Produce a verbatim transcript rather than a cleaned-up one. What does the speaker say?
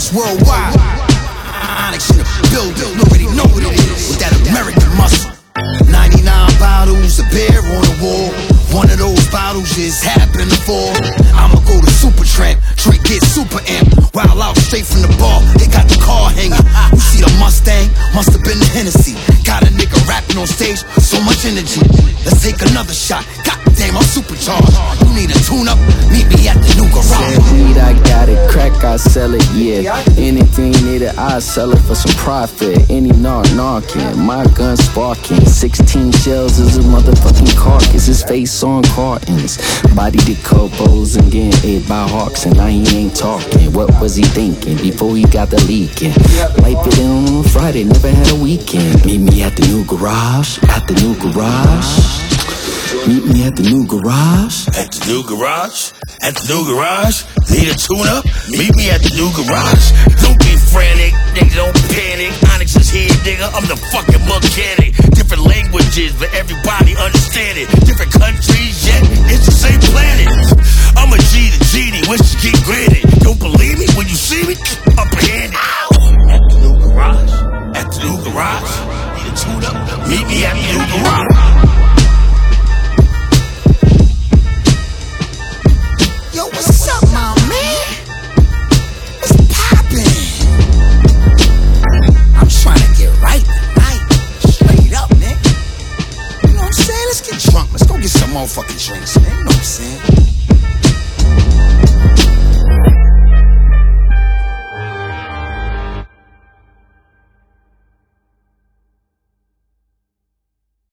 Onyx worldwide. Onyx in the building, you already know what it is. With that American muscle. ninety-nine bottles of beer on the wall. One of those bottles is happening for. I'ma go to Supertramp, drink, get super amp. While out straight from the bar, they got the car hanging. You see the Mustang? Must have been the Hennessy. Got a nigga rapping on stage, so much energy. Let's take another shot. God damn, I'm supercharged. You need a tune-up? Meet me at the new garage. Said weed, I got it. Crack, I sell it, yeah. Anything needed, I sell it for some profit. Any knock knocking, my gun sparking. Sixteen shells is a motherfucking carcass. His face on cartons. Body decomposed and getting ate by hawks. And now he ain't talking. What was he thinking before he got the leaking? Life it in on Friday, never had a weekend. Meet me at the new garage, at the new garage. Meet me at the new garage. At the new garage? At the new garage? Need a tune-up? Meet me at the new garage. Don't be frantic, nigga, don't panic. Onyx is here, nigga, I'm the fucking mechanic. Different languages, but everybody understand it. Different countries, yet it's the same planet. I'm a G to genie, wish to get granted. Don't believe me when you see me? I'm